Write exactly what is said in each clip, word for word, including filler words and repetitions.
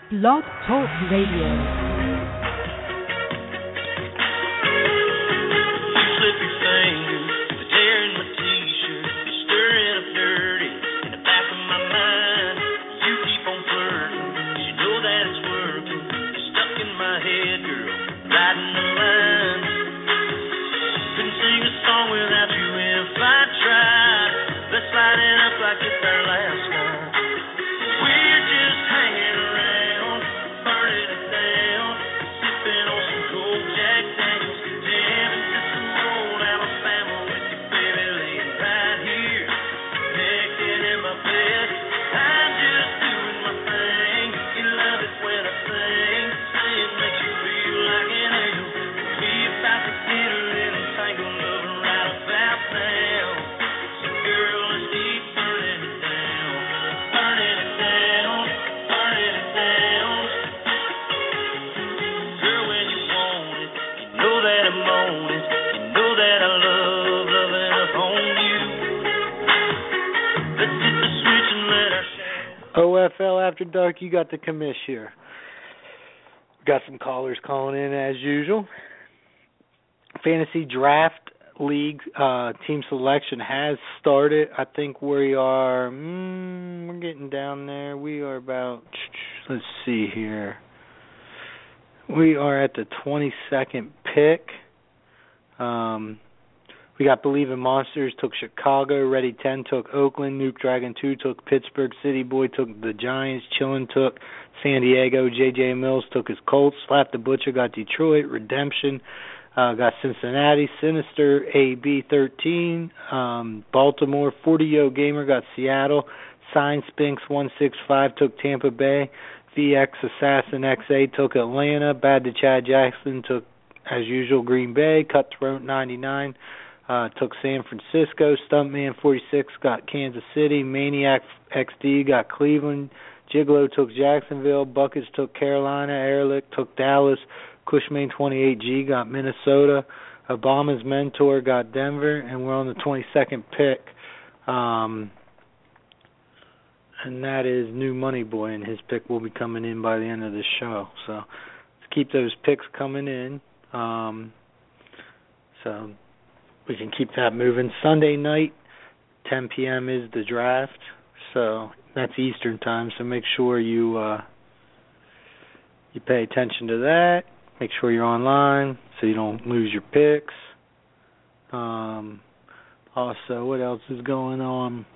Blog Talk Radio. O F L After Dark, you got the commish here. Got some callers calling in as usual. Fantasy Draft League uh, team selection has started. I think we are, mm, we're getting down there. We are about, let's see here. We are at the twenty-second pick. Um, we got Believe in Monsters, took Chicago. Ready ten took Oakland. Nuke Dragon two took Pittsburgh. City Boy took the Giants. Chillin' took San Diego. J J Mills took his Colts. Slap the Butcher got Detroit. Redemption uh, got Cincinnati. Sinister A B thirteen. Um, Baltimore. forty-Yo Gamer got Seattle. Sign Spinks one six five took Tampa Bay. V X Assassin X A took Atlanta. Bad to Chad Jackson took, as usual, Green Bay. Cutthroat ninety-nine uh, took San Francisco. Stuntman forty-six got Kansas City. Maniac X D got Cleveland. Gigolo took Jacksonville. Buckets took Carolina. Ehrlich took Dallas. Cushman twenty-eight G got Minnesota. Obama's Mentor got Denver. And we're on the twenty-second pick. Um, and that is New Money Boy, and his pick will be coming in by the end of the show. So let's keep those picks coming in. Um, so we can keep that moving. Sunday night, ten p.m. is the draft. So that's Eastern time. So make sure you uh, you pay attention to that. Make sure you're online so you don't lose your picks. Um, also, what else is going on?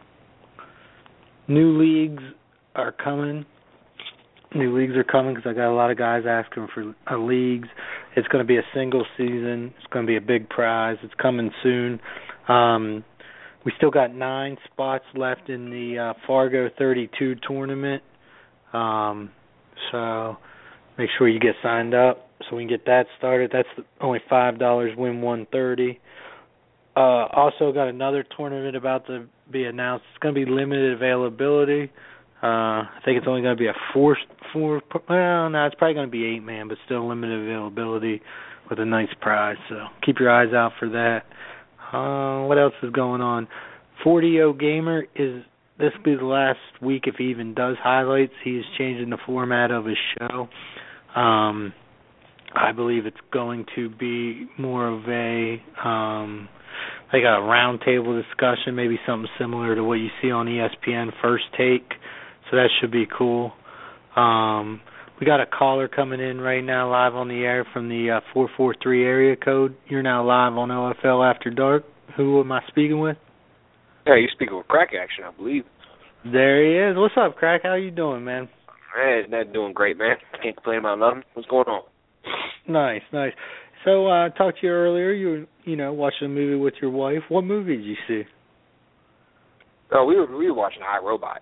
New leagues are coming. New leagues are coming because I got a lot of guys asking for uh, leagues. It's going to be a single season. It's going to be a big prize. It's coming soon. Um, we still got nine spots left in the uh, Fargo thirty-two tournament. Um, so make sure you get signed up so we can get that started. That's only five dollars, win one thirty. Uh, also got another tournament about to be announced. It's going to be limited availability. Uh, I think it's only going to be a four, four. Well, no, it's probably going to be eight man, but still limited availability with a nice prize. So keep your eyes out for that. Uh, what else is going on? forty-Yo Gamer is this will be the last week if he even does highlights. He's changing the format of his show. Um, I believe it's going to be more of a um, like a roundtable discussion, maybe something similar to what you see on E S P N First Take. So that should be cool. Um, we got a caller coming in right now live on the air from the uh, four four three area code. You're now live on O F L After Dark. Who am I speaking with? Yeah, you're speaking with Crack Action, I believe. There he is. What's up, Crack? How you doing, man? Hey, not doing great, man. Can't complain about nothing. What's going on? Nice, nice. So uh, I talked to you earlier. You were, you know, watching a movie with your wife. What movie did you see? Oh, we were we were watching I, Robot.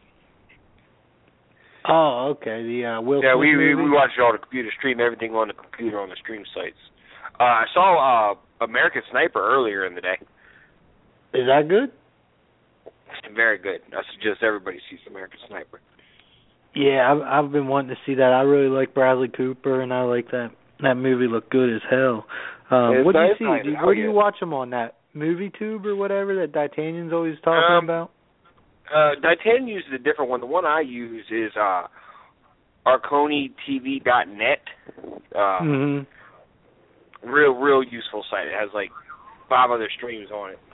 Oh, okay. The uh, Will yeah, Smith we, we movie? we watched it on the computer, stream everything on the computer on the stream sites. Uh, I saw uh, American Sniper earlier in the day. Is that good? Very good. I suggest everybody sees American Sniper. Yeah, I've, I've been wanting to see that. I really like Bradley Cooper, and I like that that movie. Looked good as hell. Um, what do you see? Nice. Do, where do you watch them on that movie tube or whatever that D'Artagnan's always talking um, about? Uh, D'Artagnan uses a different one. The one I use is uh, Arconi T V dot net. Uh, mm-hmm. Real, real useful site. It has like five other streams on it.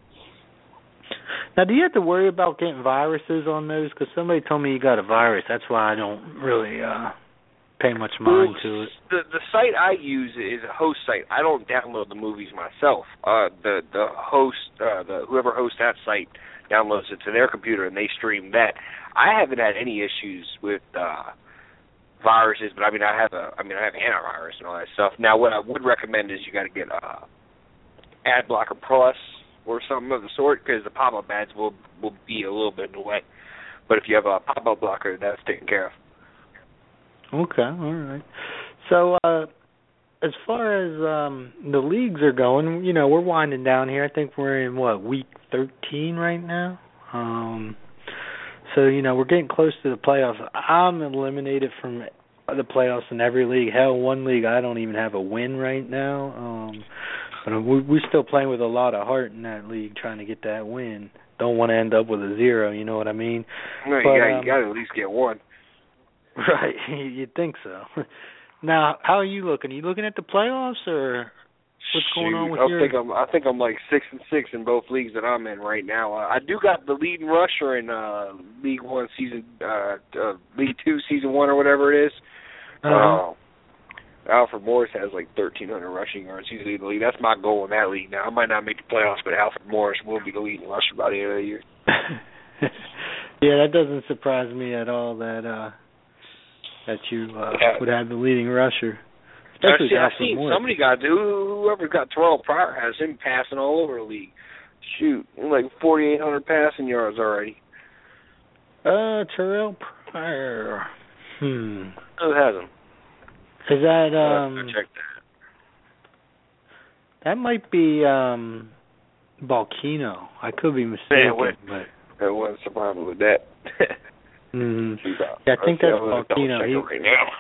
Now, do you have to worry about getting viruses on those? Because somebody told me you got a virus. That's why I don't really uh, pay much mind well, to it. The the site I use is a host site. I don't download the movies myself. Uh, the the host, uh, the whoever hosts that site, downloads it to their computer and they stream that. I haven't had any issues with uh, viruses, but I mean, I have a, I mean, I have antivirus and all that stuff. Now, what I would recommend is you got to get uh, AdBlocker Plus or something of the sort, because the pop-up ads will will be a little bit in the way. But if you have a pop-up blocker, that's taken care of. Okay, all right. So, uh, as far as um, the leagues are going, you know, we're winding down here. I think we're in, what, week thirteen right now? Um, so, you know, we're getting close to the playoffs. I'm eliminated from the playoffs in every league. Hell, one league I don't even have a win right now. Um, but we, we're still playing with a lot of heart in that league, trying to get that win. Don't want to end up with a zero, you know what I mean? No, you but, got um, you got to at least get one. Right, you'd think so. Now, how are you looking? Are you looking at the playoffs, or what's Shoot, going on with I your? think I'm I think I'm like six and six in both leagues that I'm in right now. Uh, I do got the leading rusher in uh, League One season, uh, uh, League Two season one or whatever it is. Uh-huh. Uh, Alfred Morris has like thirteen hundred rushing yards. He's leading the league. That's my goal in that league. Now I might not make the playoffs, but Alfred Morris will be the leading rusher by the end of the year. Yeah, that doesn't surprise me at all. That uh, that you uh, yeah. would have the leading rusher. Especially Especially I've Alfred seen Morris. somebody got whoever got Terrell Pryor has him passing all over the league. Shoot, like forty-eight hundred passing yards already. Uh, Terrell Pryor. Hmm. Who has him? Is that Uh, um? check that. That might be um, Balkino. I could be mistaken, Yeah, wait. but I wasn't surprised with that. mm, Shoot, yeah, I think see, that's I'm gonna Balkino. double check He, it right now.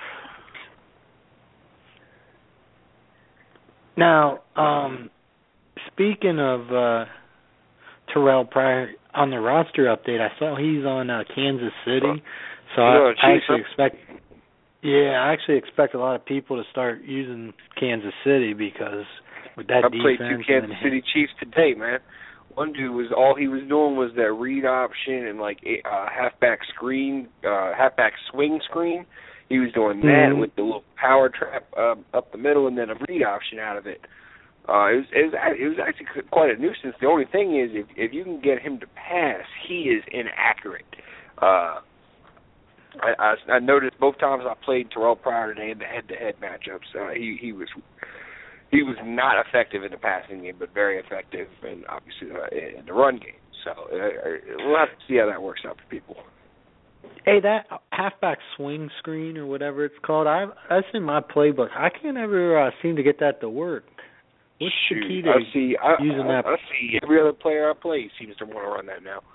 Now, um, speaking of uh, Terrell Pryor, on the roster update, I saw he's on uh, Kansas City, so I, Oh, I geez, actually huh? expect, yeah, I actually expect a lot of people to start using Kansas City because with that I defense. played two Kansas and, City Chiefs today, man. One dude was all he was doing was that read option and like uh, halfback screen, uh, halfback swing screen. He was doing that mm-hmm. with the little power trap uh, up the middle and then a read option out of it. Uh, it was it was it was actually quite a nuisance. The only thing is, if if you can get him to pass, he is inaccurate. Uh, I, I, I noticed both times I played Terrell Pryor today in the head-to-head matchups. Uh, he he was he was not effective in the passing game, but very effective, and obviously uh, in the run game. So uh, we'll have to see how that works out for people. Hey, that halfback swing screen or whatever it's called, I that's in my playbook. I can't ever uh, seem to get that to work. What's Shoot, the key to I see, I, using I, that? I see every other player I play seems to want to run that now.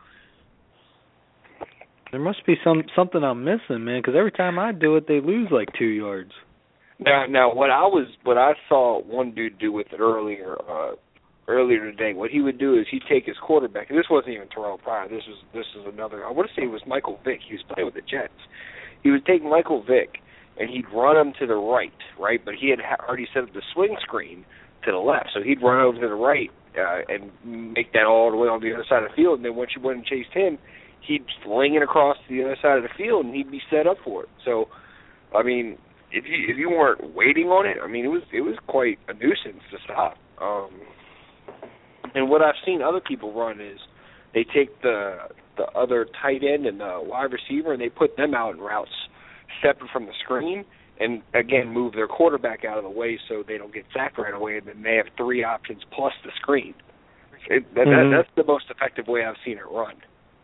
There must be some something I'm missing, man, because every time I do it, they lose like two yards. Now, now, what I was, what I saw one dude do with it earlier, uh, earlier today, what he would do is he'd take his quarterback, and this wasn't even Terrell Pryor. This was, this was another. I want to say it was Michael Vick. He was playing with the Jets. He would take Michael Vick, and he'd run him to the right, right, but he had already set up the swing screen to the left, so he'd run over to the right uh, and make that all the way on the other side of the field, and then once you went and chased him, he'd sling it across to the other side of the field, and he'd be set up for it. So, I mean, if you if you weren't waiting on it, I mean, it was it was quite a nuisance to stop. Um, and what I've seen other people run is they take the the other tight end and the wide receiver, and they put them out in routes separate from the screen, and again move their quarterback out of the way so they don't get sacked right away, and then they have three options plus the screen. It, that, mm-hmm. that, that's the most effective way I've seen it run.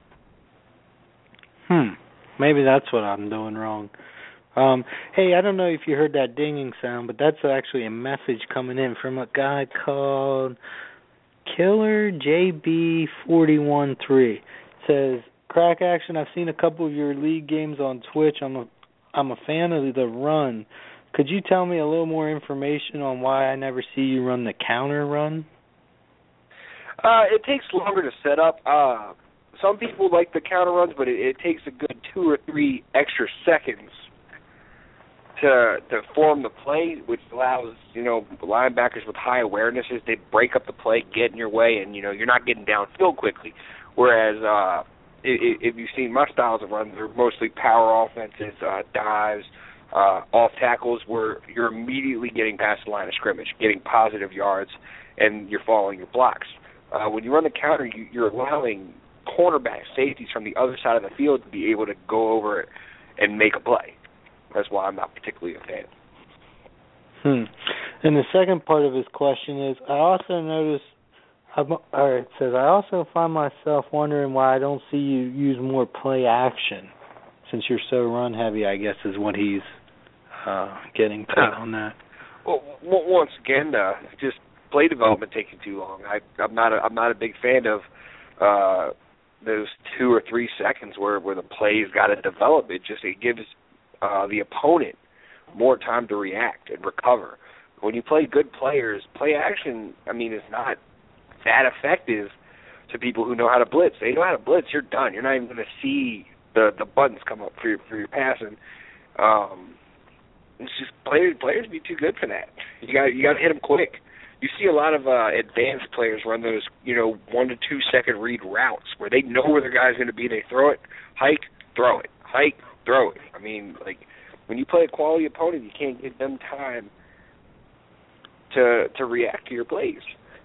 Hmm. Maybe that's what I'm doing wrong. Um, hey, I don't know if you heard that dinging sound, but that's actually a message coming in from a guy called Killer J B four one three. It says, Crack Action, I've seen a couple of your league games on Twitch. I'm a I'm a fan of the run. Could you tell me a little more information on why I never see you run the counter run? Uh, it takes longer to set up. Uh, some people like the counter runs, but it, it takes a good two or three extra seconds to to form the play, which allows, you know, linebackers with high awarenesses, they break up the play, get in your way, and, you know, you're not getting downfield quickly. Whereas uh, if, if you've seen my styles of runs, they're mostly power offenses, uh, dives, uh, off tackles, where you're immediately getting past the line of scrimmage, getting positive yards, and you're following your blocks. Uh, when you run the counter, you, you're allowing cornerbacks, safeties from the other side of the field to be able to go over it and make a play. That's why I'm not particularly a fan. Hmm. And the second part of his question is, I also notice, or it says, I also find myself wondering why I don't see you use more play action, since you're so run heavy, I guess, is what he's uh, getting to uh, on that. Well, once again, uh, just play development taking too long. I, I'm not a, I'm not a big fan of uh, those two or three seconds where, where the play's got to develop. It just it gives uh, the opponent more time to react and recover. When you play good players, play action, I mean, is not that effective to people who know how to blitz. They know how to blitz, you're done. You're not even going to see the, the buttons come up for your, for your passing. Um, it's just players players be too good for that. You got you got to hit them quick. You see a lot of uh, advanced players run those, you know, one to two second read routes where they know where their guy's going to be. They throw it, hike, throw it, hike, throw it. I mean, like, when you play a quality opponent, you can't give them time to to react to your plays.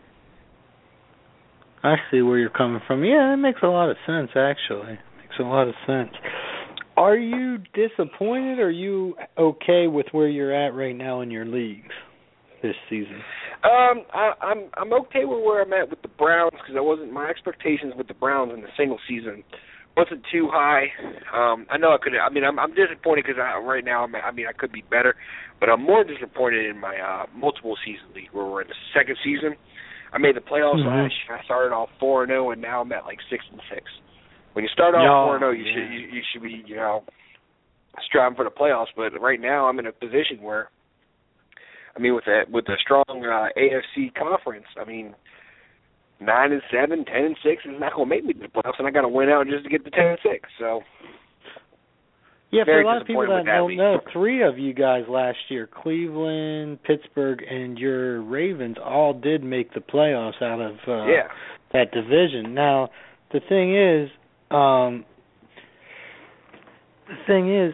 I see where you're coming from. Yeah, that makes a lot of sense, actually. Makes a lot of sense. Are you disappointed, or are you okay with where you're at right now in your leagues this season? Um, I, I'm I'm okay with where I'm at with the Browns, because I wasn't my expectations with the Browns in the single season wasn't too high. Um, I know I could. I mean, I'm, I'm disappointed because right now, I'm, I mean, I could be better, but I'm more disappointed in my uh, multiple season league where we're in the second season. I made the playoffs mm-hmm. last year. I started off four and zero, and now I'm at like six and six. When you start off four and zero, you yeah. should you, you should be you know striving for the playoffs. But right now, I'm in a position where, I mean, with a with a strong uh, A F C conference, I mean, nine and seven, ten and six is not going to make me to the playoffs, and I got to win out just to get to ten and six. So, yeah, for a lot of people that don't know, three of you guys last year, Cleveland, Pittsburgh, and your Ravens, all did make the playoffs out of uh, yeah. that division. Now, the thing is, um, the thing is,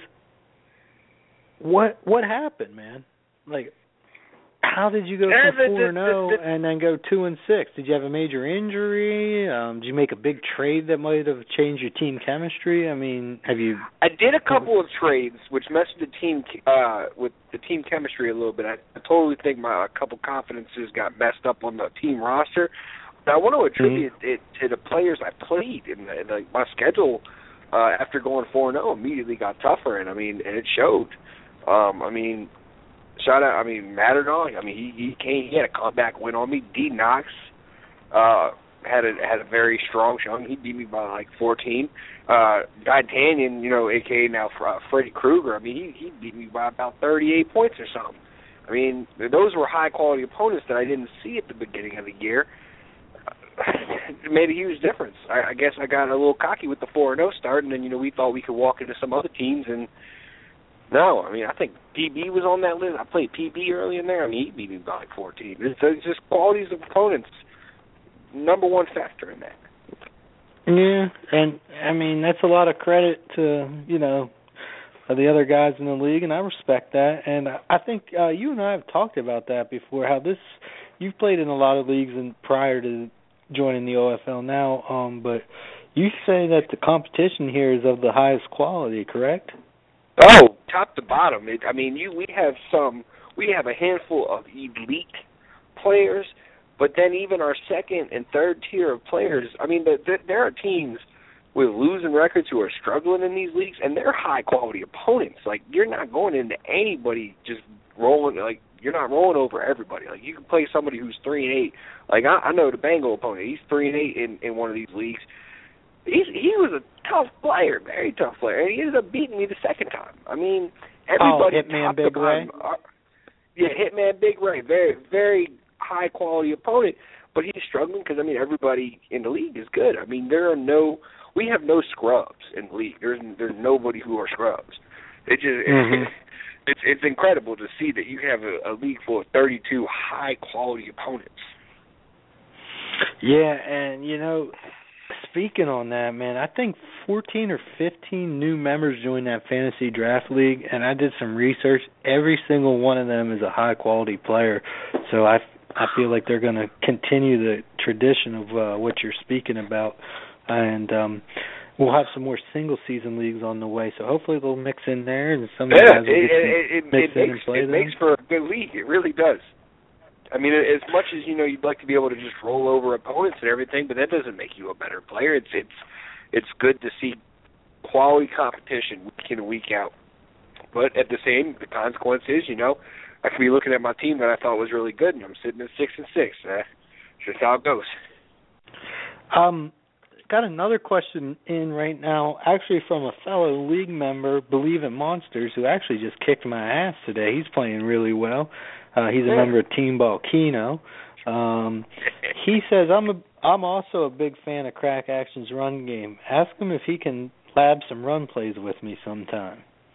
what what happened, man? Like, how did you go from four and zero and then go two and six? Did you have a major injury? Um, did you make a big trade that might have changed your team chemistry? I mean, have you? I did a couple of trades which messed with the team uh, with the team chemistry a little bit. I, I totally think my a couple confidences got messed up on the team roster. But I want to attribute mm-hmm. it to the players I played, and the, the, my schedule uh, after going four and zero immediately got tougher, and I mean, and it showed. Um, I mean. Shout out, I mean, Matterdon, I mean, he he came, he had a comeback win on me. D. Knox uh, had a had a very strong showing. He beat me by like fourteen. Uh, D'Artagnan, you know, a k a now uh, Freddy Krueger, I mean, he, he beat me by about thirty-eight points or something. I mean, those were high-quality opponents that I didn't see at the beginning of the year. It made a huge difference. I, I guess I got a little cocky with the four and oh start, and then, you know, we thought we could walk into some other teams and no, I mean, I think P B was on that list. I played P B early in there. I mean, he beat me by like fourteen. It's, it's just qualities of opponents, number one factor in that. Yeah, and, I mean, that's a lot of credit to, you know, the other guys in the league, and I respect that. And I think uh, you and I have talked about that before, how this, you've played in a lot of leagues and prior to joining the O F L now, um, but you say that the competition here is of the highest quality, correct? Oh, top to bottom. It, I mean, you we have some, we have a handful of elite players, but then even our second and third tier of players, I mean, the, the, there are teams with losing records who are struggling in these leagues, and they're high-quality opponents. Like, you're not going into anybody just rolling, like, you're not rolling over everybody. Like, you can play somebody who's three and eight. Like, I, I know the Bengal opponent. He's three and eight in, in one of these leagues. He's, he was a tough player, very tough player, and he ended up beating me the second time. I mean, everybody. Oh, Hitman Big Ray? Are, yeah, Hitman Big Ray, very, very high-quality opponent, but he's struggling because, I mean, everybody in the league is good. I mean, there are no, we have no scrubs in the league. There's there's nobody who are scrubs. It just, mm-hmm. it's it's incredible to see that you have a, a league full of thirty-two high quality opponents. Yeah, and you know, speaking on that, man, I think fourteen or fifteen new members joined that fantasy draft league, and I did some research. Every single one of them is a high quality player, so I I feel like they're going to continue the tradition of uh, what you're speaking about, and um, we'll have some more single season leagues on the way. So hopefully they'll mix in there, and some of the yeah, guys will it, get it, to it, mix it in makes, and play it them. makes for a good league. It really does. I mean, as much as you know, you'd like to be able to just roll over opponents and everything, but that doesn't make you a better player. It's it's it's good to see quality competition week in and week out. But at the same, the consequence is, you know, I could be looking at my team that I thought was really good, and I'm sitting at six and six. Uh, just how it goes. Um, got another question in right now, actually from a fellow league member, Believe in Monsters, who actually just kicked my ass today. He's playing really well. Uh, he's a yeah. member of Team Ball Keno. Um, he says, I'm a, I'm also a big fan of Crack Action's run game. Ask him if he can lab some run plays with me sometime.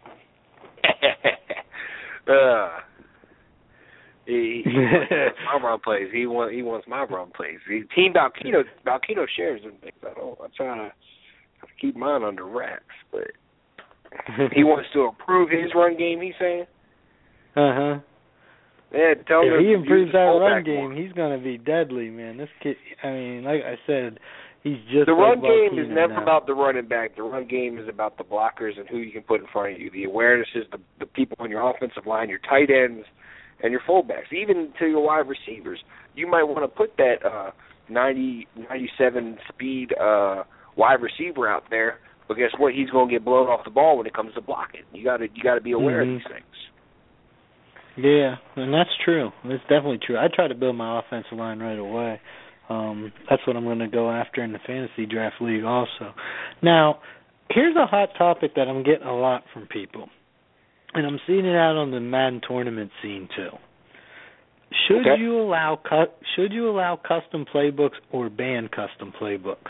uh, he, he wants my run plays. He wants he wants my run plays. He, Team Balkino Balkino shares and things. I don't. I'm trying to keep mine under wraps, but he wants to improve his run game. He's saying. Uh huh. Yeah, tell him if he improves that run game, more. He's going to be deadly, man. This kid, I mean, like I said, he's just the like run game is never now. about the running back. The run game is about the blockers and who you can put in front of you. The awareness is the the people on your offensive line, your tight ends, and your fullbacks, even to your wide receivers. You might want to put that uh, ninety, ninety-seven speed uh, wide receiver out there, but guess what? He's going to get blown off the ball when it comes to blocking. You got to you got to be aware mm-hmm. of these things. Yeah, and that's true. That's definitely true. I try to build my offensive line right away. Um, that's what I'm going to go after in the fantasy draft league also. Now, here's a hot topic that I'm getting a lot from people, and I'm seeing it out on the Madden tournament scene too. Should okay. you allow cu- should you allow custom playbooks or ban custom playbooks?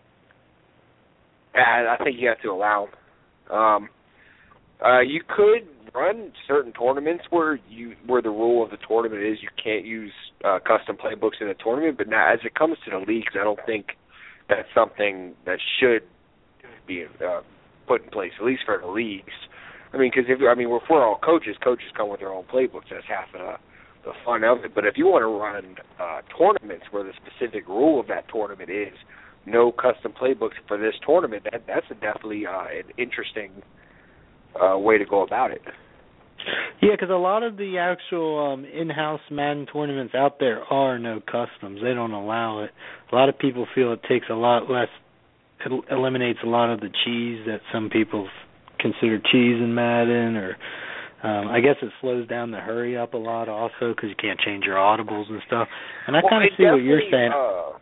I, I think you have to allow them. Um, uh, you could run certain tournaments where you where the rule of the tournament is you can't use uh, custom playbooks in a tournament, but now as it comes to the leagues, I don't think that's something that should be uh, put in place, at least for the leagues. I mean, because if I mean, if we're all coaches, coaches come with their own playbooks. That's half the the fun of it. But if you want to run uh, tournaments where the specific rule of that tournament is no custom playbooks for this tournament, that that's a definitely uh, an interesting uh, way to go about it. Yeah, because a lot of the actual um, in-house Madden tournaments out there are no customs. They don't allow it. A lot of people feel it takes a lot less, it eliminates a lot of the cheese that some people consider cheese in Madden, or um, I guess it slows down the hurry up a lot also because you can't change your audibles and stuff. And I well, kind of see what you're saying. Uh,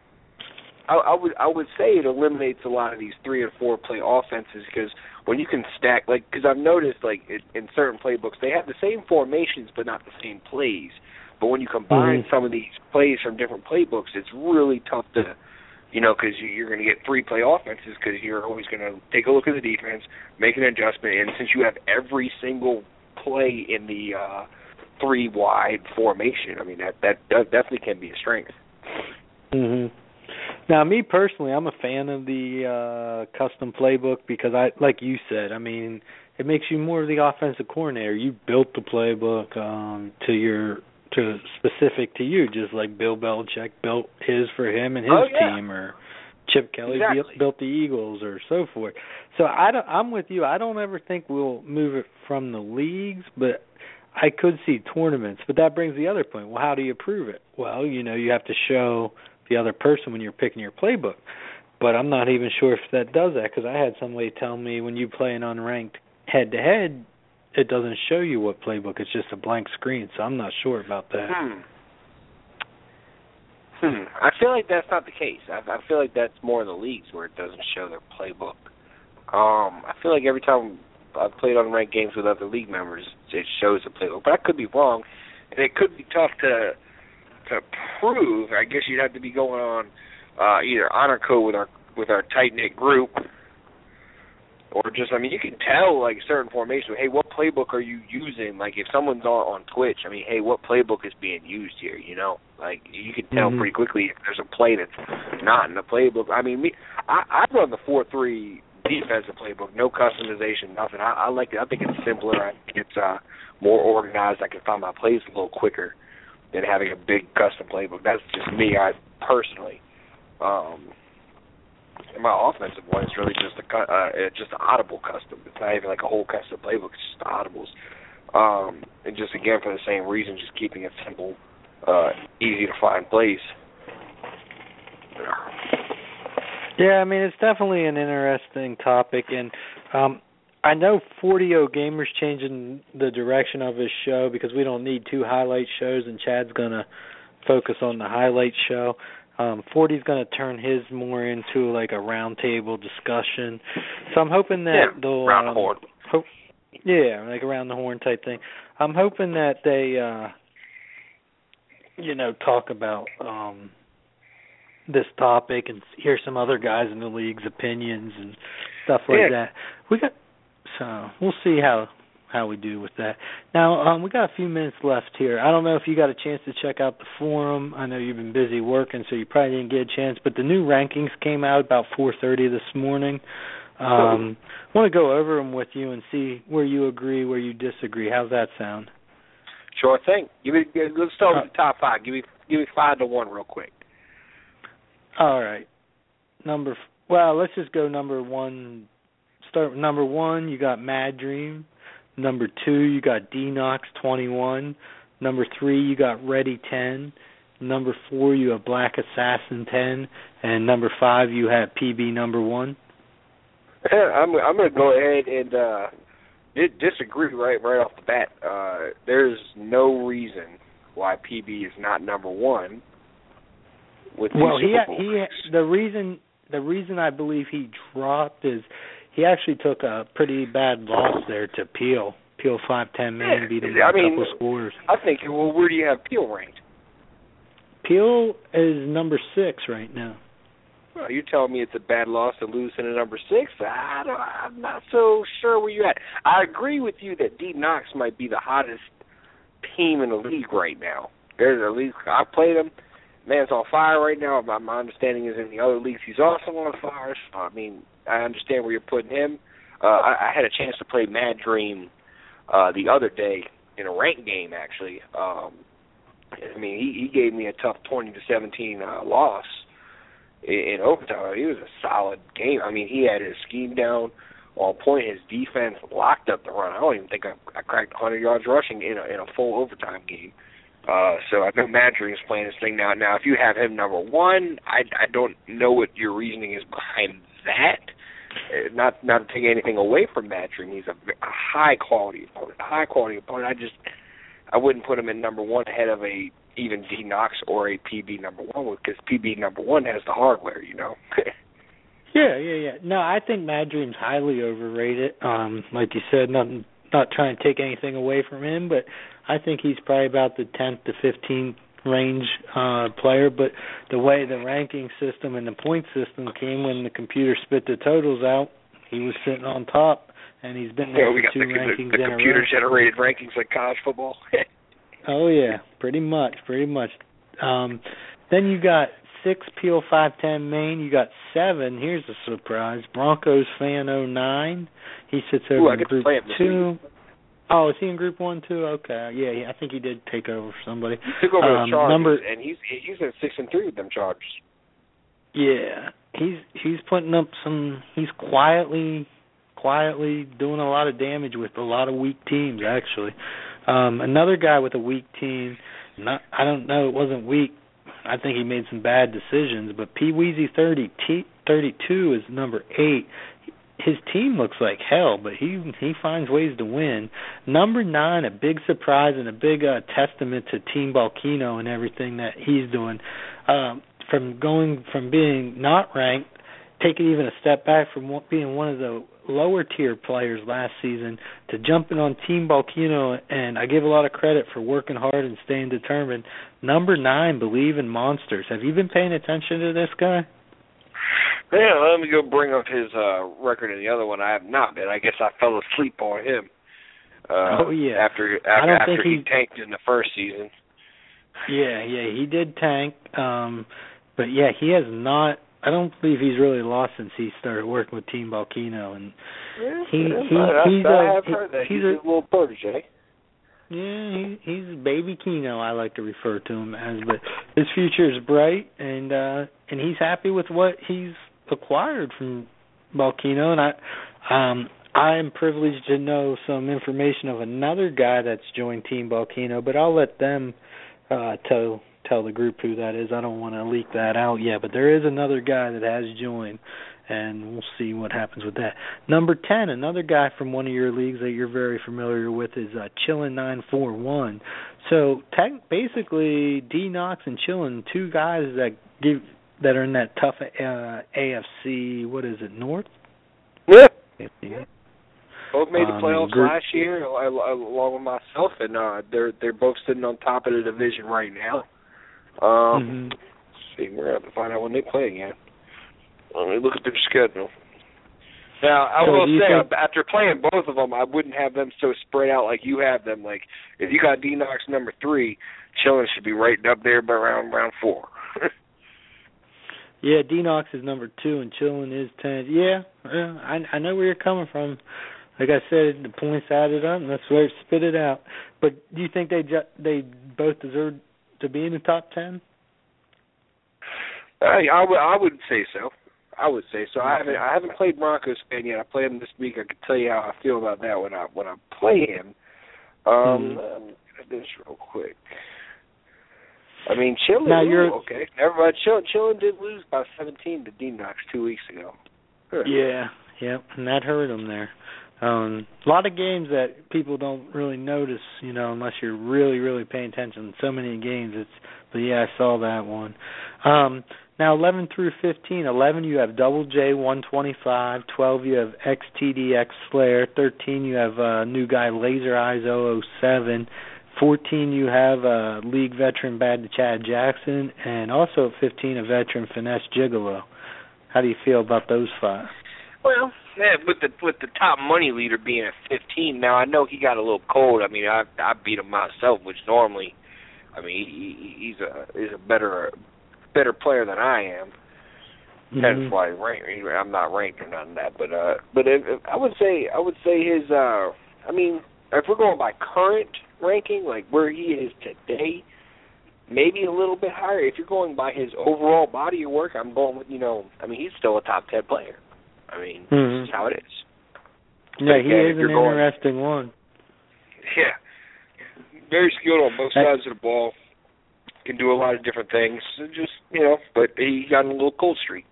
I, I would I would say it eliminates a lot of these three and four play offenses because when you can stack, like, because I've noticed, like, it, in certain playbooks, they have the same formations but not the same plays. But when you combine mm-hmm. some of these plays from different playbooks, it's really tough to, you know, because you're going to get three play offenses because you're always going to take a look at the defense, make an adjustment, and since you have every single play in the uh, three wide formation, I mean, that, that does, definitely can be a strength. Mm-hmm. Now, me personally, I'm a fan of the uh, custom playbook because, I, like you said, I mean, it makes you more of the offensive coordinator. You built the playbook um, to your to specific to you, just like Bill Belichick built his for him and his oh, yeah. team, or Chip Kelly exactly. built the Eagles, or so forth. So I don't, I'm with you. I don't ever think we'll move it from the leagues, but I could see tournaments. But that brings the other point. Well, how do you prove it? Well, you know, you have to show the other person when you're picking your playbook. But I'm not even sure if that does that, because I had somebody tell me when you play an unranked head-to-head, it doesn't show you what playbook. It's just a blank screen, so I'm not sure about that. Hmm. Hmm. I feel like that's not the case. I, I feel like that's more in the leagues where it doesn't show their playbook. Um, I feel like every time I've played unranked games with other league members, it shows the playbook. But I could be wrong, and it could be tough to to prove. I guess you'd have to be going on uh, either honor code with our with our tight knit group, or just, I mean, you can tell, like, certain formations. Hey, what playbook are you using? Like, if someone's on, on Twitch, I mean, hey, what playbook is being used here, you know? Like, you can tell mm-hmm. pretty quickly if there's a play that's not in the playbook. I mean, me, I, I run the four three defensive playbook, no customization, nothing. I, I like it. I think it's simpler. I think it's uh, more organized. I can find my plays a little quicker than having a big custom playbook. That's just me, I personally. Um, and my offensive one is really just a uh, just an audible custom. It's not even like a whole custom playbook. It's just audibles. Um, and just again for the same reason, just keeping it simple, uh, easy to find plays. Yeah, I mean it's definitely an interesting topic, and um, I know forty oh Gamer's changing the direction of his show because we don't need two highlight shows, and Chad's gonna focus on the highlight show. Um, forty's going to turn his more into like a roundtable discussion. So I'm hoping that yeah, they'll... Around um, the horn. Hope, yeah, like around the horn type thing. I'm hoping that they, uh, you know, talk about um, this topic and hear some other guys in the league's opinions and stuff like yeah. that. We got... So we'll see how... how we do with that. Now, um, we got a few minutes left here. I don't know if you got a chance to check out the forum. I know you've been busy working, so you probably didn't get a chance, but the new rankings came out about four thirty this morning. Um, I want to go over them with you and see where you agree, where you disagree. How's that sound? Sure thing. Give me, let's start with the top five. Give me, give me five to one real quick. All right. Number, well, let's just go number one. Start with number one. You got Mad Dream. Number two, you got D-Knox twenty-one. Number three, you got Ready ten. Number four, you have Black Assassin ten. And number five, you have P B number one. I'm I'm going to go ahead and uh, disagree right right off the bat. Uh, there's no reason why P B is not number one. With well, he Super Bowl he the reason the reason I believe he dropped is. He actually took a pretty bad loss there to Peel. Peel five ten man beat him by I a mean, couple scores. I think, well, where do you have Peel ranked? Peel is number six right now. Well, you're telling me it's a bad loss to lose to the number six? I don't, I'm not so sure where you're at. I agree with you that D-Knox might be the hottest team in the league right now. There's a league. I played him. Man's on fire right now. My, my understanding is in the other leagues he's also on fire. So, I mean, I understand where you're putting him. Uh, I, I had a chance to play Mad Dream uh, the other day in a ranked game, actually. Um, I mean, he, he gave me a tough twenty to seventeen uh, loss in, in overtime. It was a solid game. I mean, he had his scheme down on point. His defense locked up the run. I don't even think I, I cracked one hundred yards rushing in a, in a full overtime game. Uh, so I know Mad Dream's playing this thing now. Now, if you have him number one, I, I don't know what your reasoning is behind that. Uh, not not to take anything away from Mad Dream. He's a, a high quality opponent. A high quality opponent. I just I wouldn't put him in number one ahead of a even D-Knox or a P B number one because P B number one has the hardware, you know. yeah, yeah, yeah. No, I think Mad Dream's highly overrated. Um, like you said, not not trying to take anything away from him, but I think he's probably about the tenth to fifteenth range uh, player. But the way the ranking system and the point system came when the computer spit the totals out, he was sitting on top, and he's been there yeah, we for got two the, rankings the, the in a row. computer-generated rankings like college football. Oh, yeah, pretty much, pretty much. Um, then you got six, Peel five ten Maine. You got seven, here's a surprise, Broncos fan oh nine. He sits over Ooh, I in get group to play him two. Oh, is he in group one too? Okay, yeah, yeah, I think he did take over for somebody. He took over um, the Chargers, number, and he's he's at six and three with them Chargers. Yeah, he's he's putting up some. He's quietly, quietly doing a lot of damage with a lot of weak teams. Actually, um, another guy with a weak team. Not, I don't know. It wasn't weak. I think he made some bad decisions. But P Weezy thirty thirty-two is number eight. His team looks like hell, but he he finds ways to win. Number nine, a big surprise and a big uh, testament to Team Volcano and everything that he's doing. Um, from going from being not ranked, taking even a step back from being one of the lower tier players last season to jumping on Team Volcano, and I give a lot of credit for working hard and staying determined. Number nine, Believe in Monsters. Have you been paying attention to this guy? Yeah, let me go bring up his uh, record in the other one. I have not been. I guess I fell asleep on him. Uh, oh yeah. After after, after he tanked in the first season. Yeah, yeah, he did tank. Um, but yeah, he has not. I don't believe he's really lost since he started working with Team Volcano, and yeah, he yeah, he I, he's I a have heard that. he's, he's a, a little protege. Yeah, he, he's baby Keno. I like to refer to him as, but his future is bright, and uh, and he's happy with what he's acquired from Volcano, and I um I am privileged to know some information of another guy that's joined Team Volcano, but I'll let them uh, tell tell the group who that is. I don't want to leak that out yet, but there is another guy that has joined, and we'll see what happens with that. Number ten, another guy from one of your leagues that you're very familiar with is uh, Chillin nine four one. So tech, basically, D Knox and Chillin, two guys that give that are in that tough uh, A F C. What is it, North? Yeah. Both made the Um, playoffs group. last year, along with myself, and uh, they're they're both sitting on top of the division right now. Um, Mm-hmm. Let's see, we're going to have to find out when they play again. Let me look at their schedule. Now, I So will do you say, think- after playing both of them, I wouldn't have them so spread out like you have them. Like, if you got D-Knox number three, Chillin should be right up there by around round four. Yeah, D-Knox is number two, and Chillin is ten. Yeah, yeah I, I know where you're coming from. Like I said, the points added up, and that's where it spit it out. But do you think they ju- they both deserve to be in the top ten? I, I would I would say so. I would say so. I haven't I haven't played Broncos fan yet. I play him this week. I can tell you how I feel about that when I when I play him. Um, Mm-hmm. um this real quick. I mean, Chillin. Now you're ooh, okay. Never mind. Chillin, Chillin did lose by seventeen to D-Knox two weeks ago. Huh. Yeah, yeah, and that hurt him there. Um, a lot of games that people don't really notice, you know, unless you're really, really paying attention. So many games, it's. But yeah, I saw that one. Um, now eleven through fifteen. eleven you have Double J one twenty-five. twelve you have X T D X Slayer. thirteen you have uh, new guy Laser Eyes zero zero seven. fourteen you have uh, league veteran Bad to Chad Jackson, and also at fifteen a veteran Finesse Gigolo. How do you feel about those five? Well, yeah, with the with the top money leader being at fifteen. Now I know he got a little cold. I mean, I I beat him myself, which normally, I mean, he, he's a he's a better better player than I am. Mm-hmm. That's why he's ranked. I'm not ranked or none of that, but uh, but if, if, I would say I would say his. Uh, I mean, if we're going by current ranking, like where he is today, maybe a little bit higher. If you're going by his overall body of work, I'm going with, you know, I mean, he's still a top ten player. I mean, mm-hmm. this is how it is. Yeah, he again, is an going, interesting one. Yeah. Very skilled on both sides of the ball. Can do a lot of different things. Just, you know, but he got a little cold streak.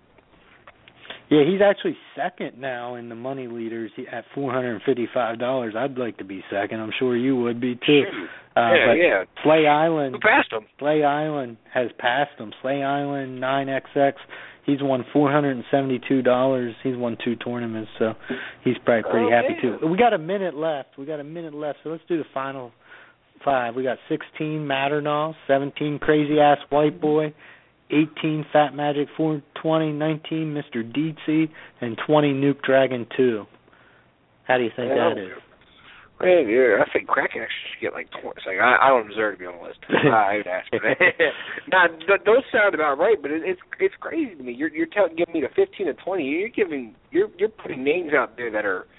Yeah, he's actually second now in the money leaders at four hundred fifty-five dollars. I'd like to be second. I'm sure you would be too. Uh, yeah, but yeah. Slay Island. Who passed him? Slay Island has passed him. Slay Island nine X X. He's won four hundred seventy-two dollars. He's won two tournaments, so he's probably pretty oh, happy man. too. We got a minute left. We got a minute left, so let's do the final five. We got sixteen Matternoff, seventeen Crazy Ass White Boy, eighteen Fat Magic four twenty, nineteen Mister Deetsy, and twenty Nuke Dragon two. How do you think yeah, that is? Man, yeah, I think Kraken actually should get like twenty. It's like, I, I don't deserve to be on the list. I would ask for that. Now, those sound about right, but it, it's it's crazy to me. You're you're telling giving me the fifteen and twenty. You're giving you're you're putting names out there that are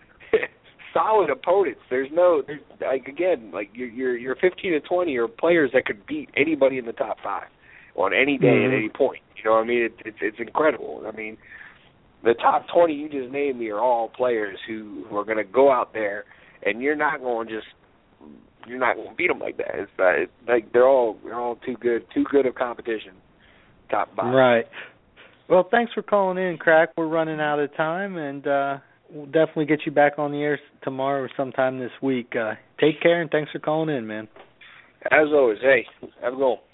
solid opponents. There's no there's, like again like your your your fifteen and twenty are players that could beat anybody in the top five on any day mm-hmm. at any point. You know what I mean? It, it's it's incredible. I mean, the top twenty you just named me are all players who, who are going to go out there. And you're not going to just you're not going to beat them like that. It's, uh, it's like they're all they're all too good, too good of competition. Top five. Right. Well, thanks for calling in, Crack. We're running out of time, and uh, we'll definitely get you back on the air tomorrow or sometime this week. Uh, take care, and thanks for calling in, man. As always, hey, have a good one.